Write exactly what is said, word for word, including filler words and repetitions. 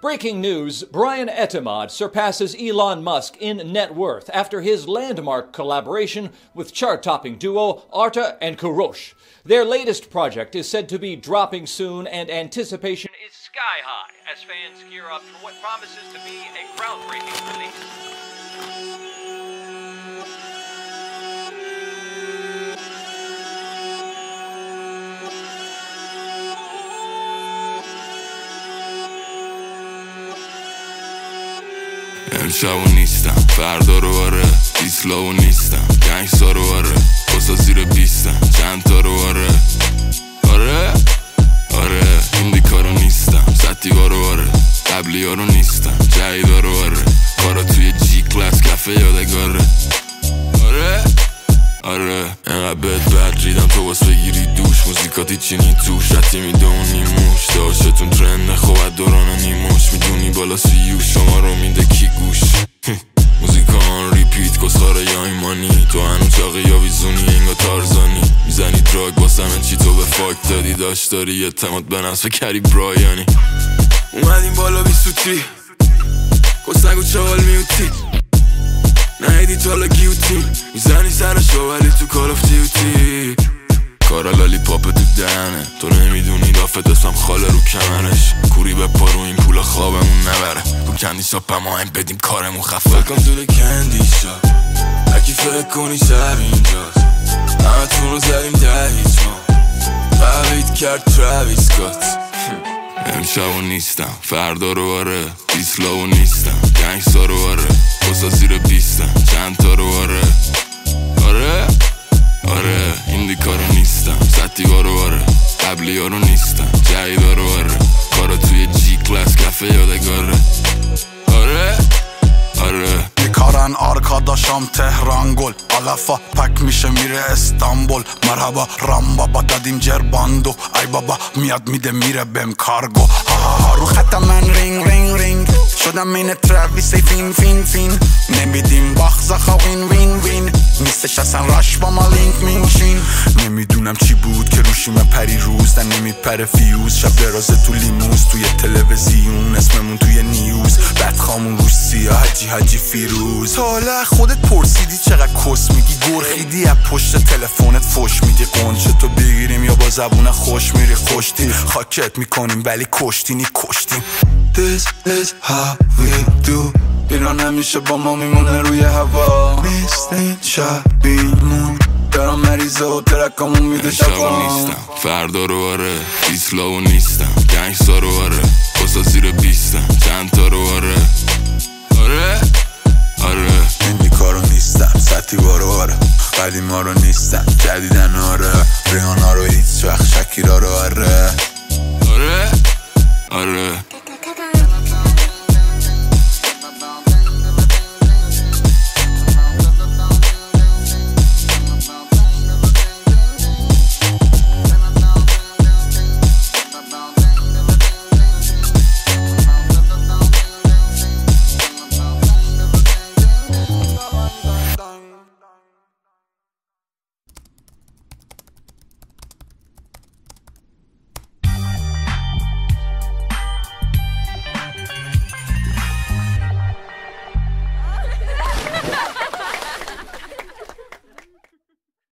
Breaking news, Brian Etemad surpasses Elon Musk in net worth after his landmark collaboration with chart-topping duo Arta and Kurosh. Their latest project is said to be dropping soon, and anticipation is sky high as fans gear up for what promises to be a groundbreaking release. امشبو نیستم فردا رو آره دیسلاو نیستم گنگسا رو آره بسا زیر بیستم چند تا رو آره آره آره ایندیکا رو نیستم ستیوا رو آره قبلی ها رو نیستم جایدا رو آره کارا توی جی کلاس کفه یادگاره آره آره اینقدر بد بد ریدم تو باس بگیری دوش موزیکاتی چینی توش رتی میدونی موش داشتون ترنده خوبت دوران نیموش میدونی بالا سیوش شما رو میده کی گوش موزیکا آن ریپیت کسخاره یا ایمانی تو هنو چاقی یا ویزونی انگا تارزانی میزنی دراگ باسمه چی تو به فاک دادی داشت داری اعتماد به نفس کری برایانی اومدیم بالا بی سوتی کسنگو چاقال میوتی نهیدی تالا گیوتی میزنی سرشو ولی تو کال آف دیوتی کارا لالی پاپ تو دهنه تو نمیدونی دافت اسمم خاله رو کمرش کوری به پا رو این پولا خوابمون نبره تو کندی شاپ ما هم بدیم کارمون خفه Welcome to the candy shop هرکی فکر کنی شب اینجاست همه تون رو زدیم ده هیچ ما قوید کرد تراویس کات امشبو نیستم فردا رو آره دیسلاو نیستم گنگسا رو آره بسا زیر بیستم چند تا رو آره آره آره ایندیکا رو نیستم ستیوا رو آره قبلی ها رو نیستم جایدا رو آره کارا توی جی کلاس کفه یادگاره آره آره میکارن آرکاداشام تهران گل علفا پک میشه میره استانبول مرحبا رام بابا دادیم جرباندو ای بابا میاد میده میره بهم کارگو ها ها ها رو خط من رینگ رینگ رینگ شدم این تراویس فین فین فین نمیدیم باخزاخا وین وین وین نیستش اصلا راش با ما لینک مینشین نمیدونم چی بود که روشیم پری روز در نمیپره فیوز شب درازه تو لیموز توی تلویزیون اسممون توی نیوز بدخامون روش سیاه حجی حجی فیروز حالا خودت پرسیدی چقدر کس میگی گرخیدی از پشت تلفنت فوش میدی قنچه تو بگیریم یا با زبون خوش میری خوشتی خاکت میکنیم ولی کشتینی کشتیم This is how we do ایران همیشه با ما میمونه روی هوا نیستین شبیمون دارم مریضه و ترکامون میده شبا نیستم فردا رو آره دیسلاو نیستم گنگسا رو آره بسا زیر بیستم چند تا رو آره آره آره ایندیکا رو نیستم ستیوا رو آره قدیما رو نیستم جدیدن آره ریانا رو هیچ وقت شکیرا رو آره